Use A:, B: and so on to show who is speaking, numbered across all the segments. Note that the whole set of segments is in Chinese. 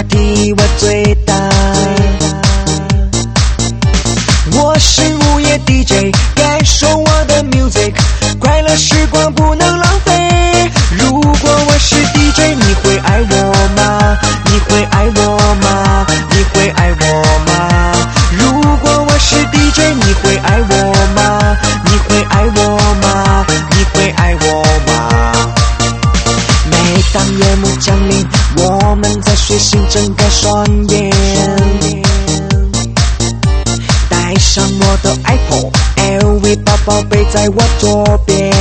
A: party 我最大。我是午夜 DJ， 感受我的 music， 快乐时光不能浪费。如果我是 DJ， 你会爱我吗？你会爱我吗？你会爱我吗？如果我是 DJ， 你会爱我吗？你会爱我吗？你会爱我吗？每当夜幕降临，我们在睡醒睁开双眼，带上我的 iPhone，LV 包包背在我左边。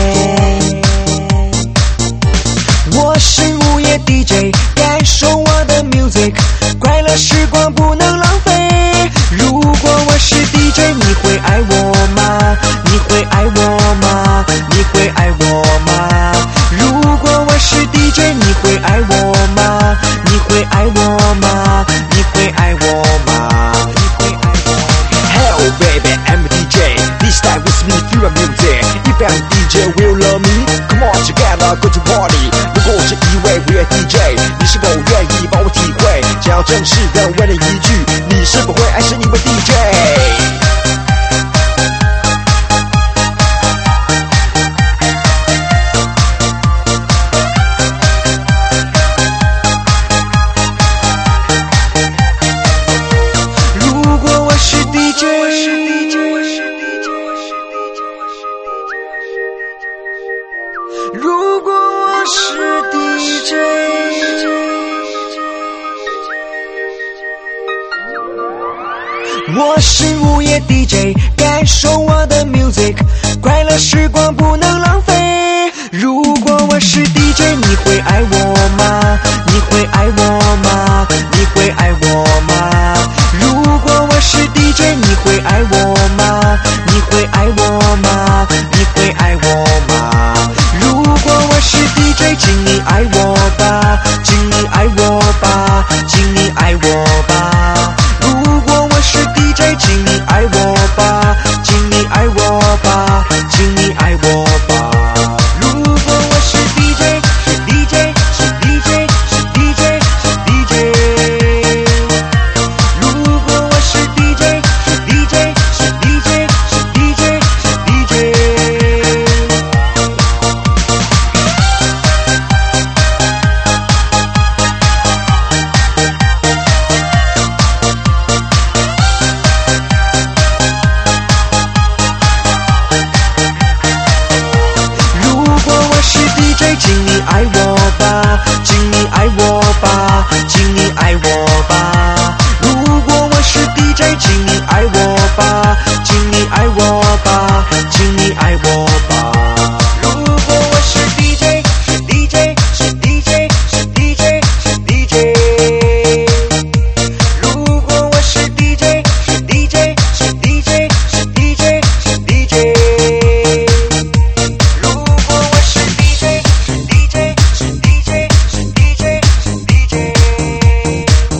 A: 我是午夜 DJ， 感受我的 music， 快乐时光不能浪费。如果我是 DJ， 你会爱我吗？你会爱我吗？你会爱我吗？如果我是 DJ， 你会爱我吗？你会爱我吗？你会爱我吗？你会爱我吗？
B: Hello baby, I'm a DJ. This time with me through a music. If I'm a DJ, will love me? Come on together, go to party. 如果我是一位午夜 DJ， 你是否愿意帮我体会？想要正式的问了一句，你是否会爱上一位 DJ？
A: 如果我是 DJ， 我是午夜 DJ， 感受我的 music， 快乐时光不能浪费。如果我是 DJ， 你会爱我吗？你会爱我吗？你会爱我吗？如果我是 DJ， 你会爱我吗？你会爱我吗？你会爱我吗？如果我是 DJ， 请你爱我吧，请你爱我吧，请你爱我吧。如果我是 DJ， 请你爱我吧，请你爱我吧，请你爱我吧。如果我是 DJ， 是 DJ， 是 DJ， 是 DJ， 是 DJ。如果我是 DJ， 是 DJ， 是 DJ， 是 DJ， 是 DJ。请你爱我吧，请你爱我吧，请你爱我吧。如果我是 DJ， 请你爱我吧，请你爱我吧，请你爱我吧。如果我是 DJ， 是 DJ， 是 DJ， 是 DJ， 是 DJ。如果我是 DJ， 是 DJ， 是 DJ， 是 DJ， 是 DJ。如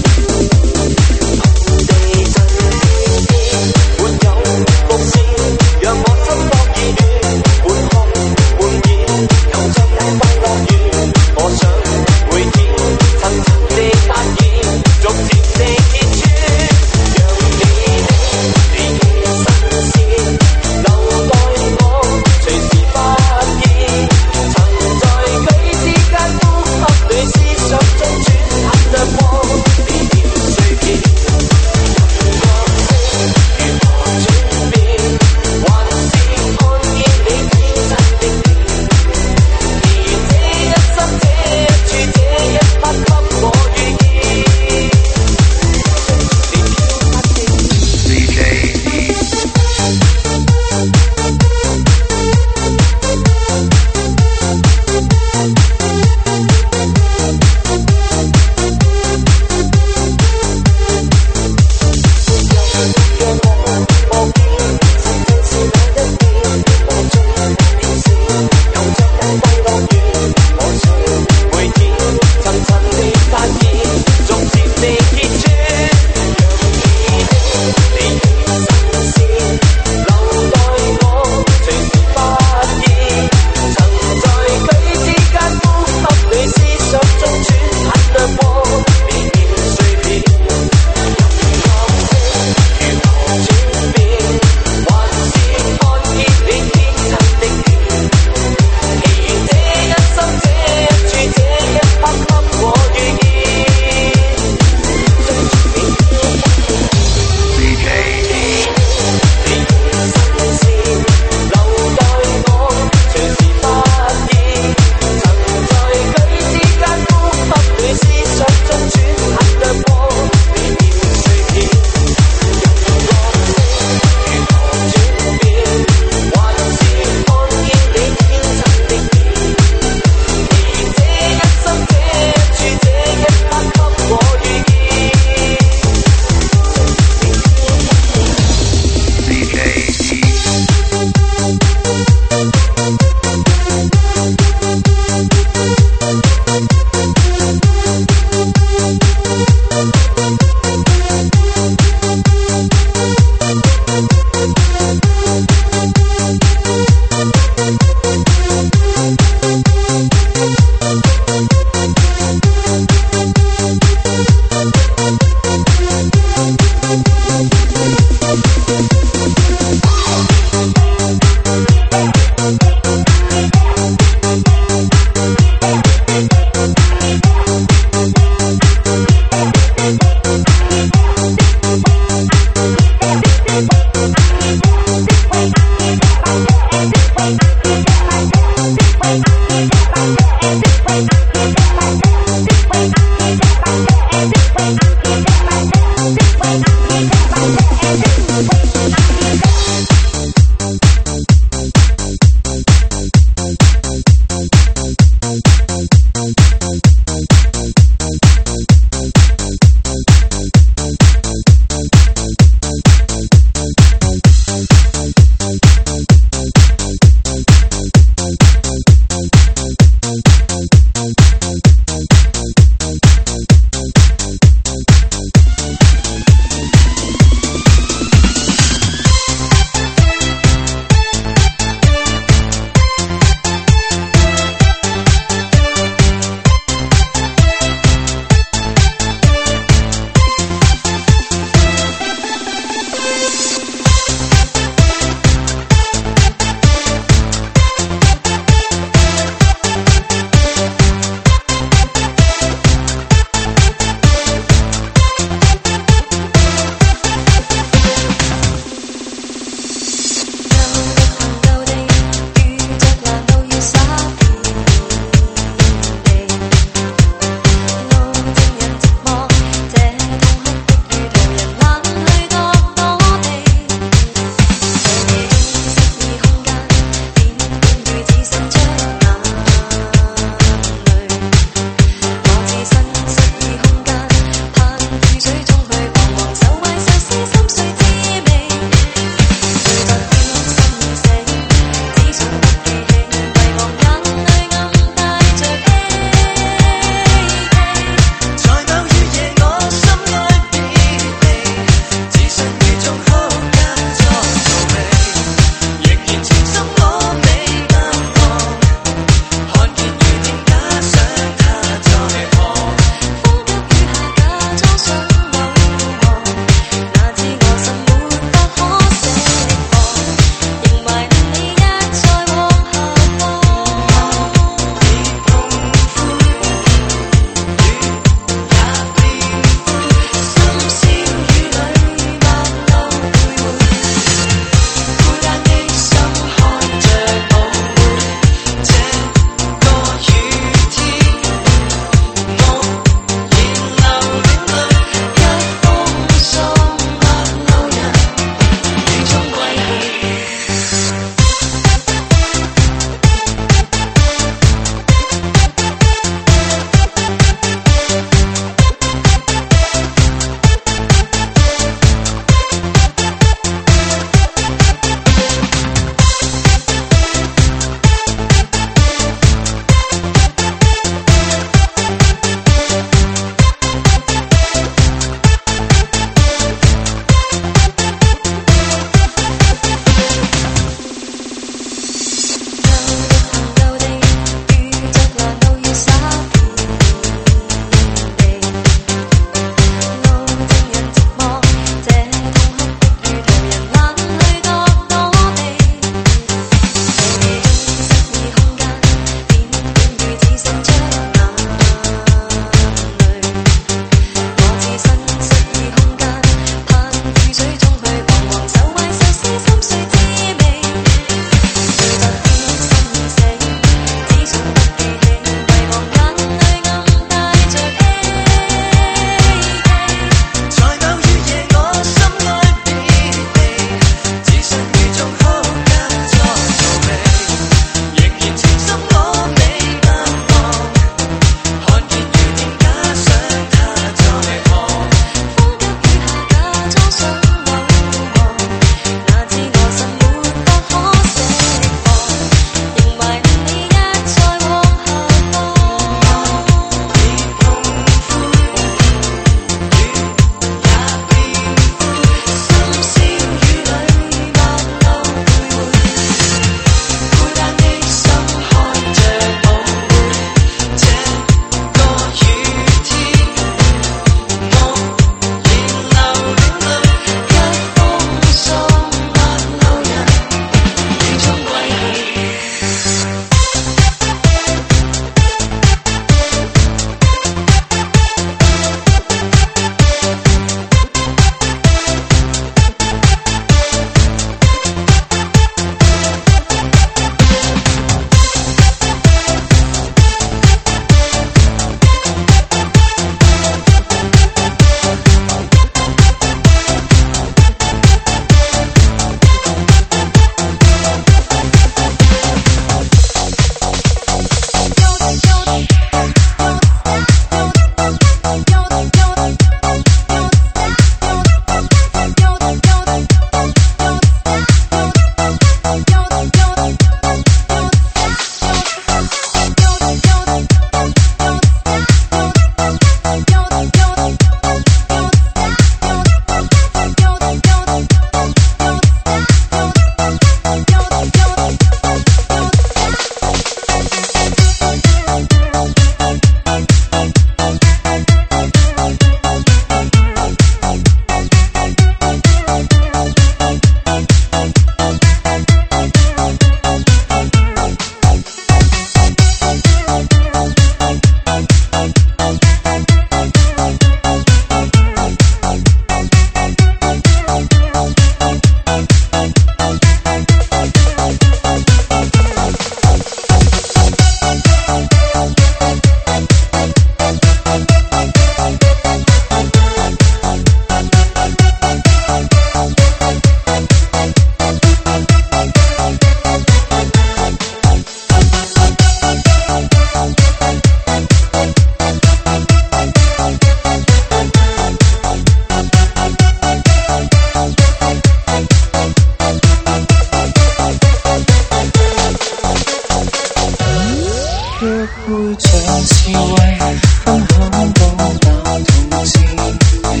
C: 若會像是為分享到那同志味，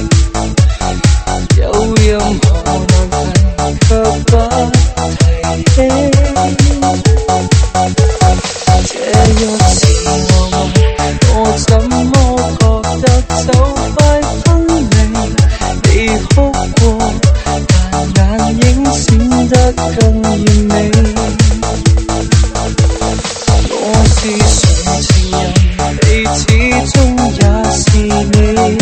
C: 有任何難題卻不提起。這若是我夢，我怎麼覺得就快分離？你哭過，但眼影閃得更豔美。我是誰情人，你始終也是你。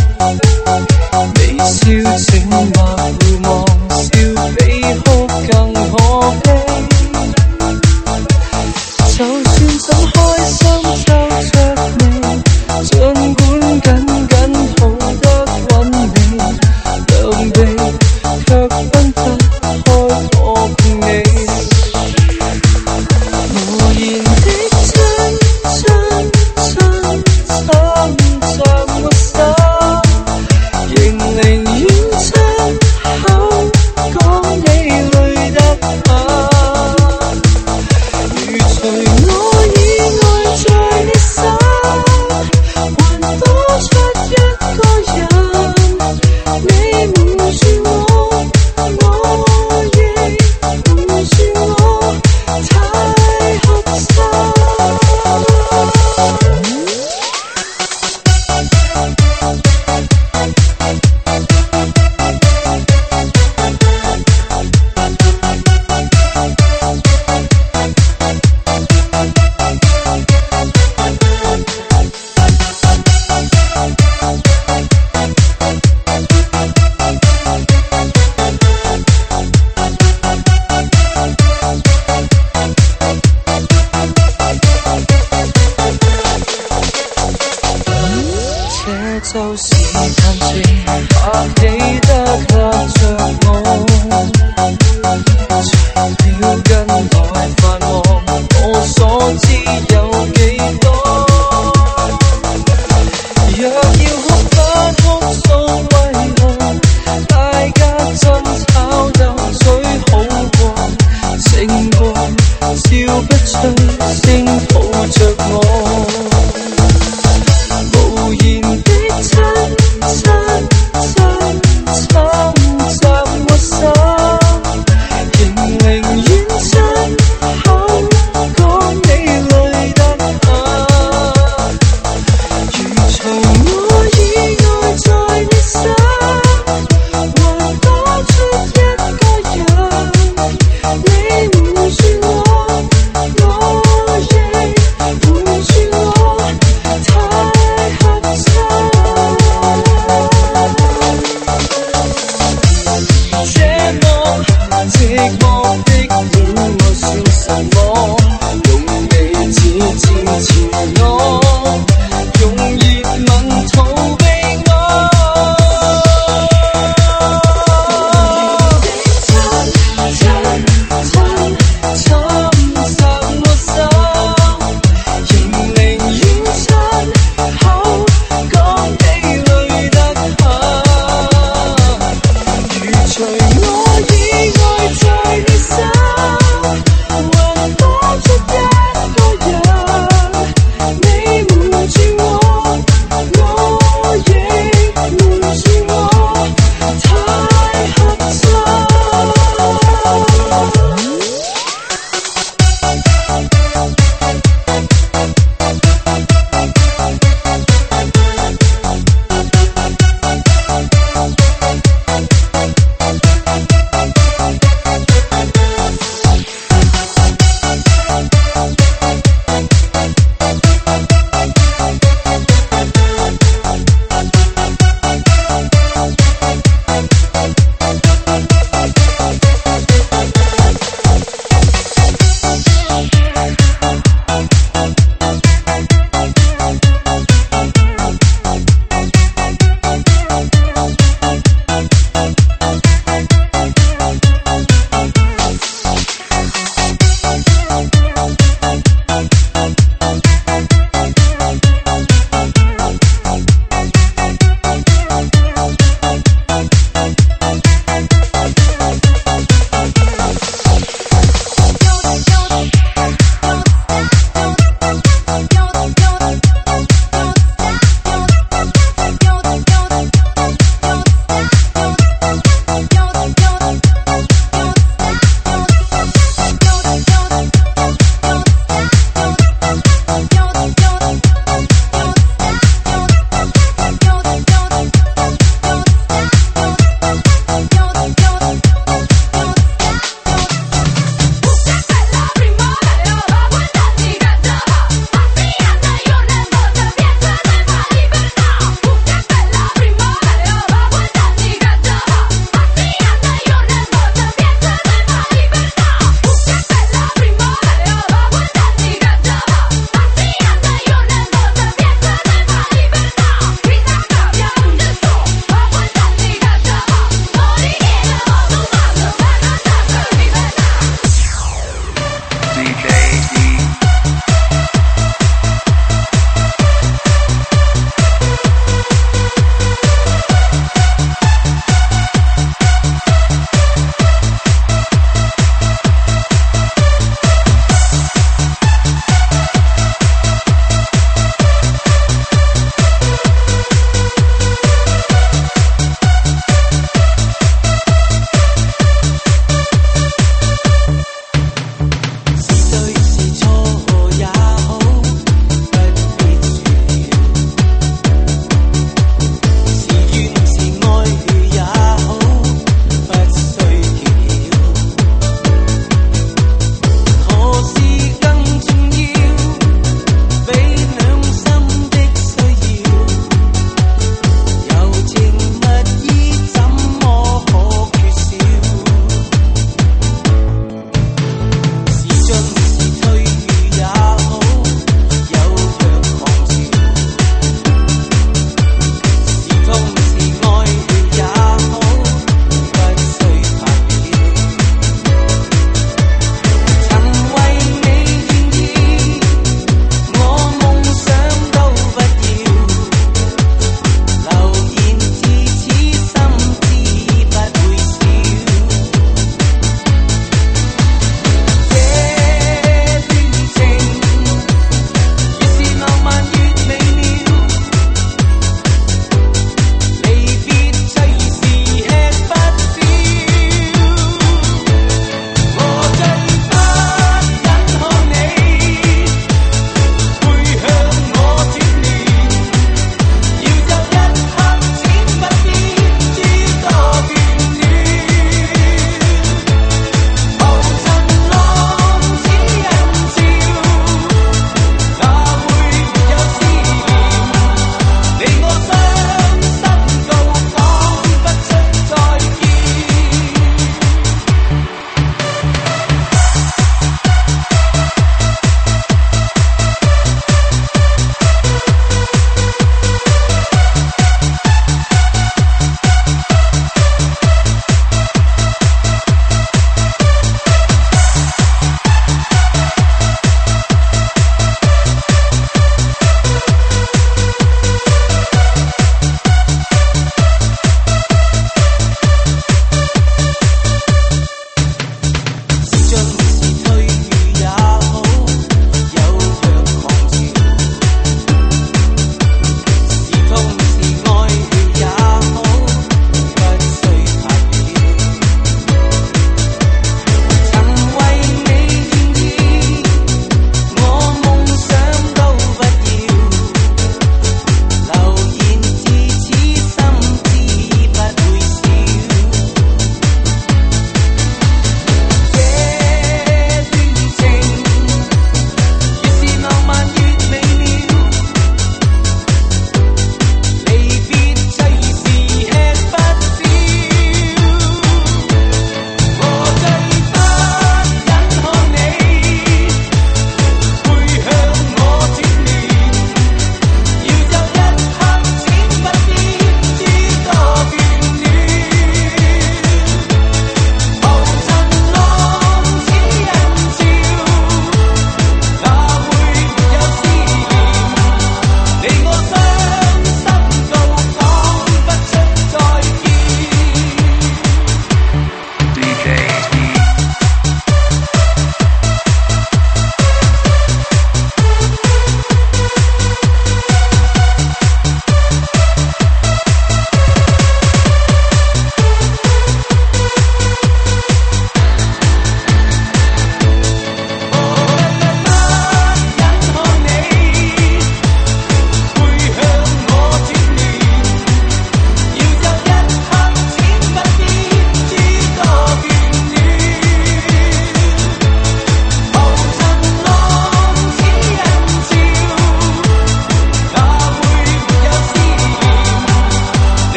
C: 微笑靜默回望，笑比哭更可悲。就算怎開心皺着眉，儘管緊緊抱得穩你，兩臂卻分不開我共你。無言的親親親親着我手，仍寧願親口講你累得怕。如除我以外在你手，還多出一個人，你瞞住我，我亦瞞住我，太合適。這就是談情，發起得勒着我，除了近來繁忙，我所知有幾多？若要哭不哭訴為何？大家爭吵鬥嘴好過，勝過笑不出聲抱着我。無言的親親親親着我手，仍寧願親口講你累得怕。如除我以外在你手，還多出一個人，你瞞住我，我亦瞞住我。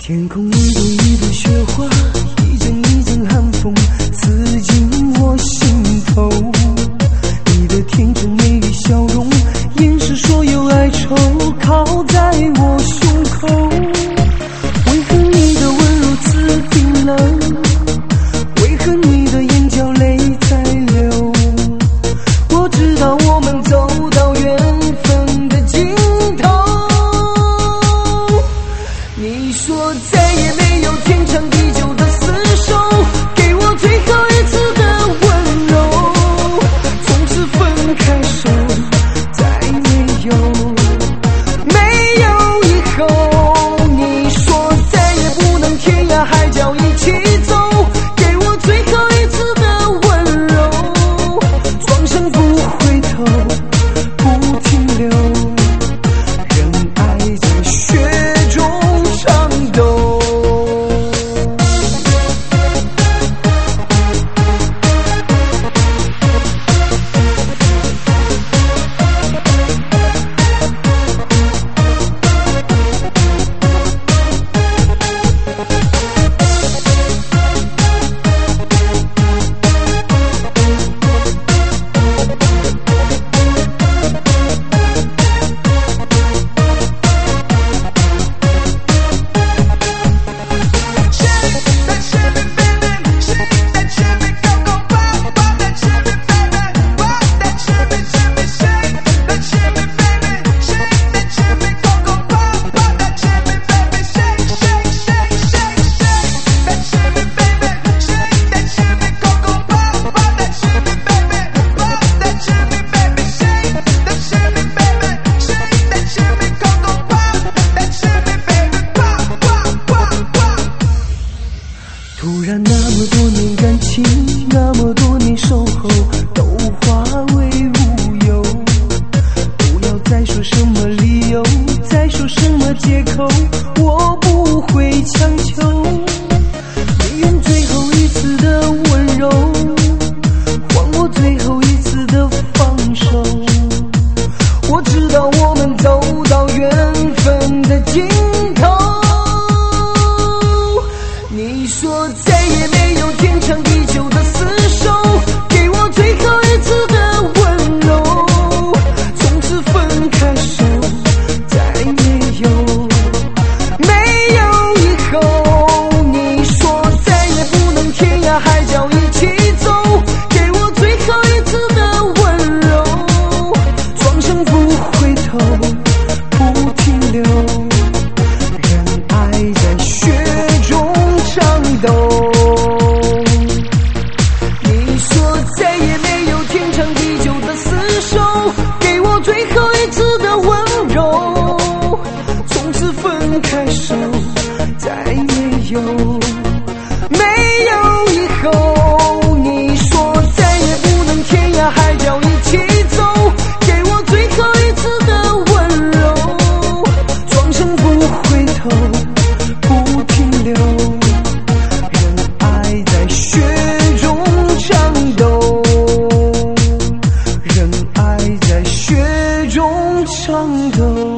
C: 天空一朵一朵雪花，一阵一阵寒风刺进我心头。你的天真美丽笑容，掩饰所有哀愁，靠在我胸口。为何你的温柔此冰冷？为何你的眼角泪在流？我知道我们走到缘分的尽头。你说再也没有天长地久的厮守，给我最后一次的温柔。从此分开手，再没有以后。你说再也不能天涯海角一起走，给我最后一次的温柔。转身不回头，不停留，任爱在雪中颤抖。突然那么多年感情，那么多年守候，都化为乌有。不要再说什么理由，再说什么借口，我不会强求。宁愿最后一次的温柔，换我最后一次的放手。我知道我们走到缘分的尽头。你说再也没有天长地久的厮守，给我最后一次的温柔。从此分开手，再没有以后。你说再也不能天涯海角一起走，给我最后一次的温柔。转身不回头，不停留，任爱在雪中颤抖。你说再也没有天长地久的厮守，给我最后一次的温柔。从此分开手，再没有以后。你说再也不能天涯海角一起走，给我最后一次的温柔。转身不回头，不停留，任爱在雪中颤抖，任爱在雪中颤抖。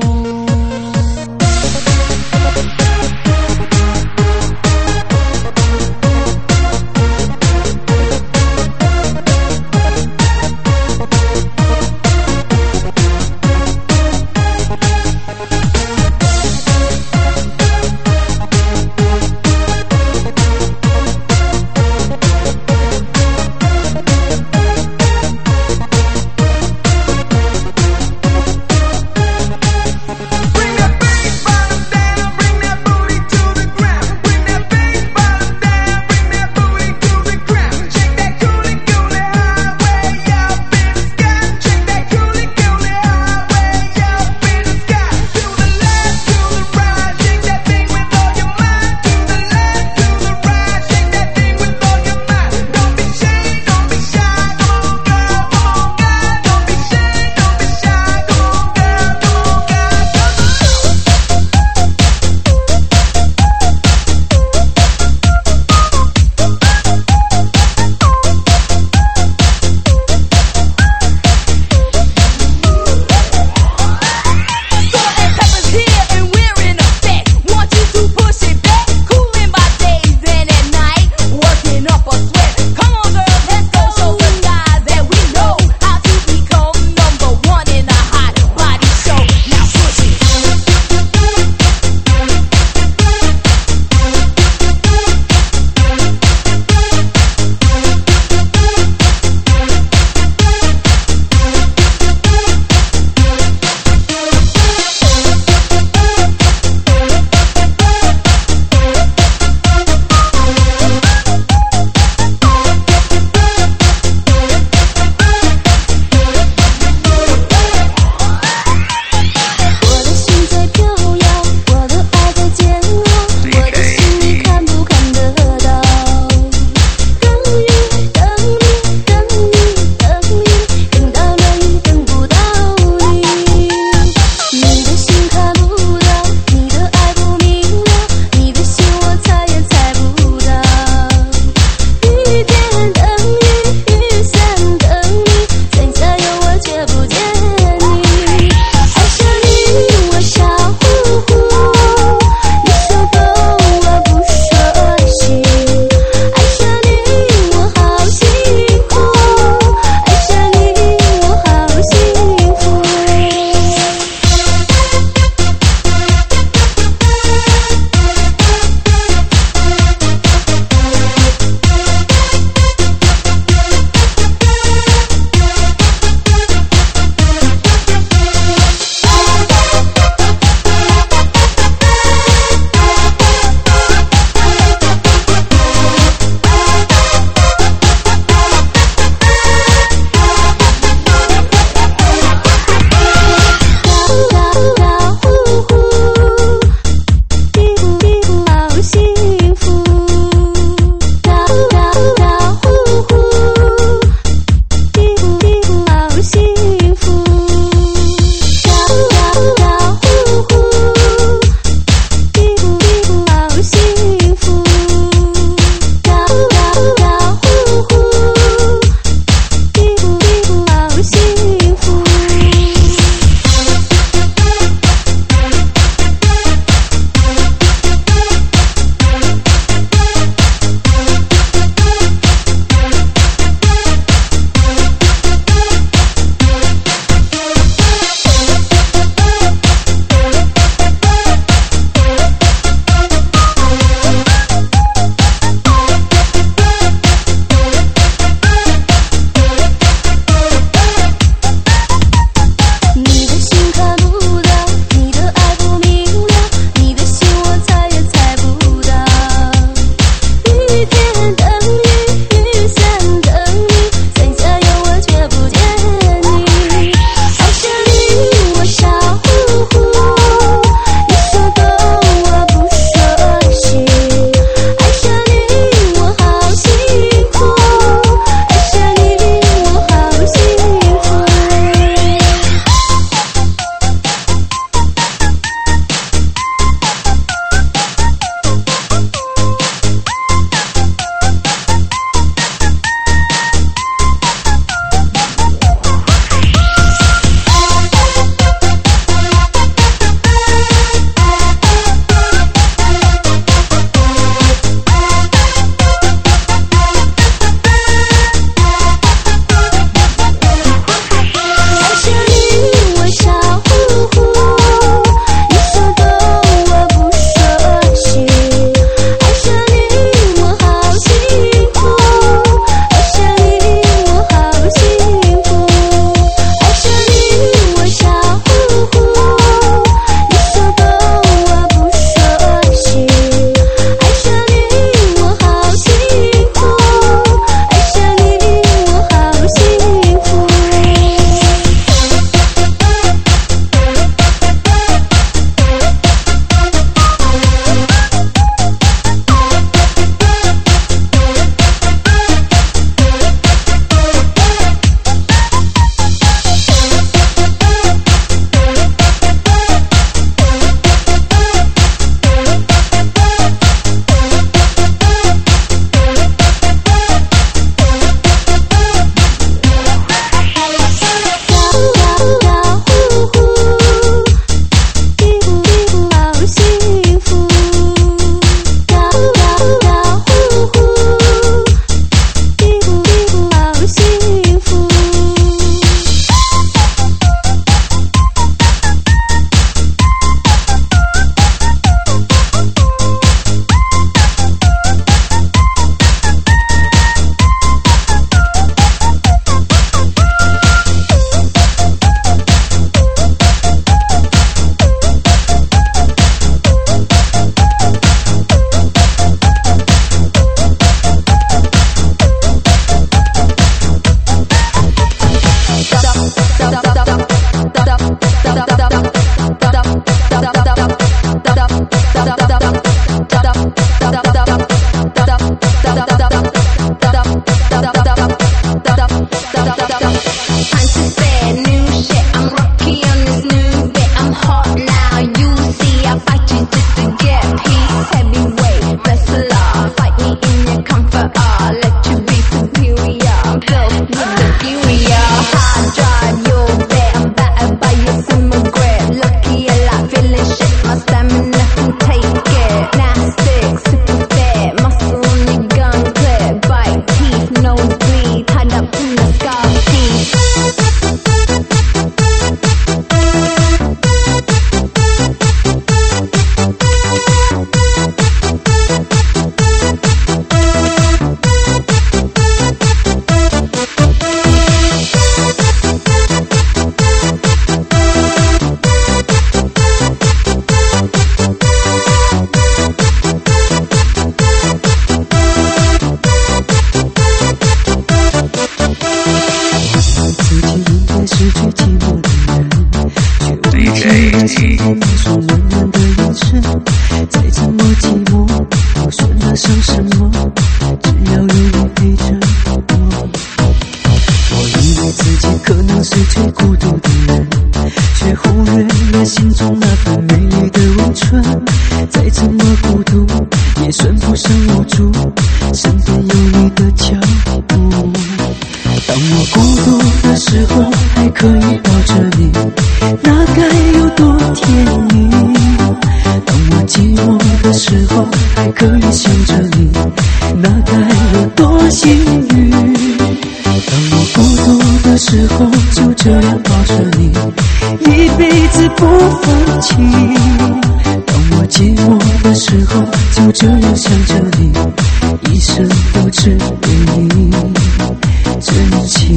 C: 了今天你说温暖的眼神，再怎么寂寞，我说得上什么？只要有你陪着我。我以为自己可能是最孤独的人，却忽略了心中那份美丽的温存。再怎么孤独，也算不上无助，身边有你的脚步。当我孤独的时候，还可以抱着你，那该有多甜蜜。当我寂寞的时候，还可以想着你，那该有多幸运。当我孤独的时候，就这样抱着你，一辈子不放弃。当我寂寞的时候，就这样想着你，一生都只为你真情。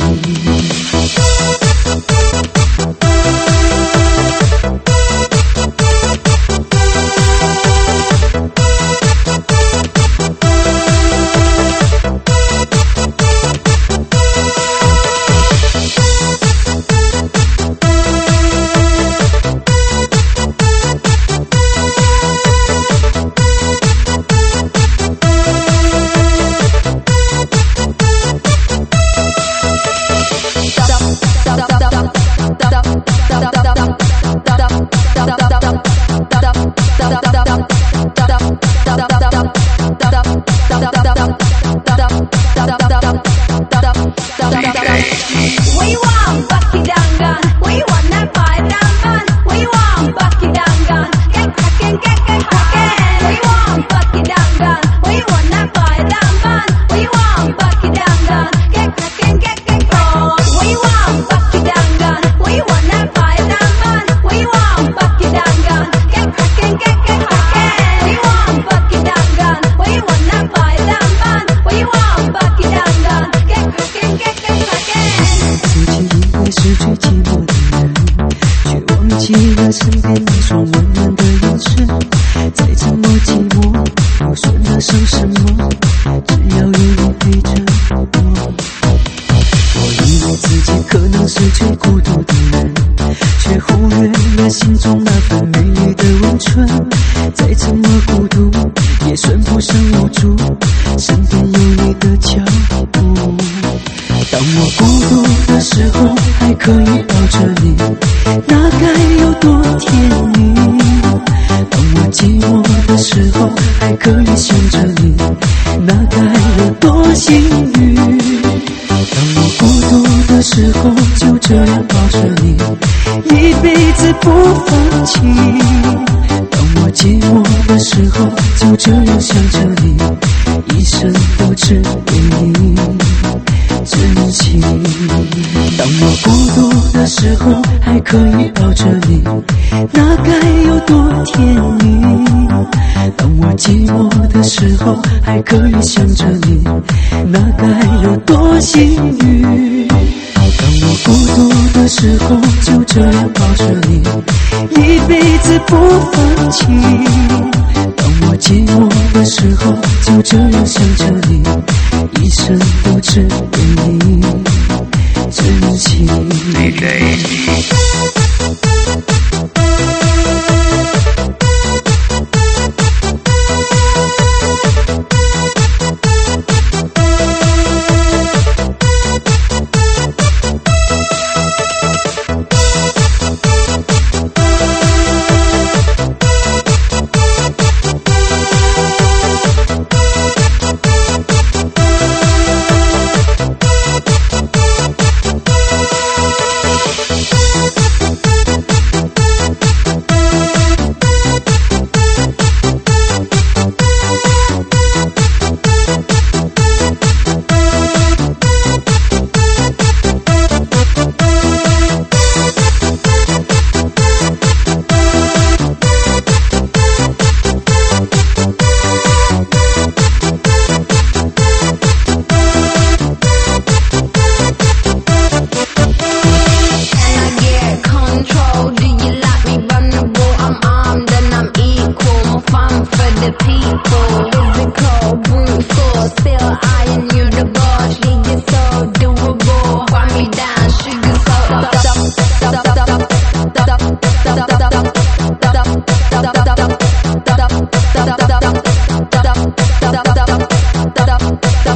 C: 身边那双温暖的眼神，再怎么寂寞，又算得上什么？只要有你陪着我。我以为自己可能是最孤独的人，却忽略了心中那份美丽的温存。再怎么孤独，也算不上无助，身边有你的脚步。当我孤独的时候，还可以抱着你，那该有多甜蜜。当我寂寞的时候，还可以想着你，那该有多幸运。当我孤独的时候，就这样抱着你，一辈子不放弃。当我寂寞的时候，就这样想着你，一生都只为你真情。当我孤独的时候，还可以抱着你，那该有多甜蜜。当我寂寞的时候，还可以想着你，那该有多幸运。当我孤独的时候，就这样抱着你，一辈子不放弃。当我寂寞的时候，就这样想着你，一生都只为你真情。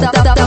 C: 哒哒。